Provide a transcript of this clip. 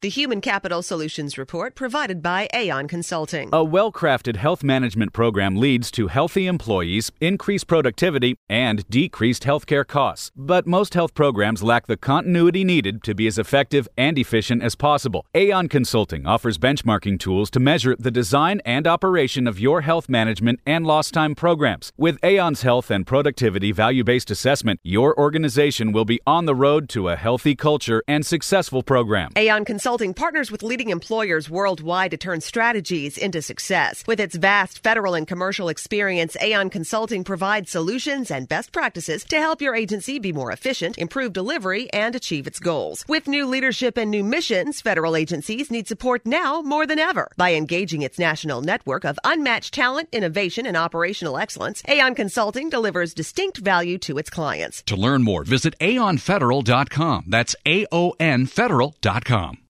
The Human Capital Solutions Report provided by Aon Consulting. A well-crafted health management program leads to healthy employees, increased productivity, and decreased healthcare costs. But most health programs lack the continuity needed to be as effective and efficient as possible. Aon Consulting offers benchmarking tools to measure the design and operation of your health management and lost time programs. With Aon's health and productivity value-based assessment, your organization will be on the road to a healthy culture and successful program. Aon Consulting partners with leading employers worldwide to turn strategies into success. With its vast federal and commercial experience, Aon Consulting provides solutions and best practices to help your agency be more efficient, improve delivery, and achieve its goals. With new leadership and new missions, federal agencies need support now more than ever. By engaging its national network of unmatched talent, innovation, and operational excellence, Aon Consulting delivers distinct value to its clients. To learn more, visit aonfederal.com. That's AONfederal.com.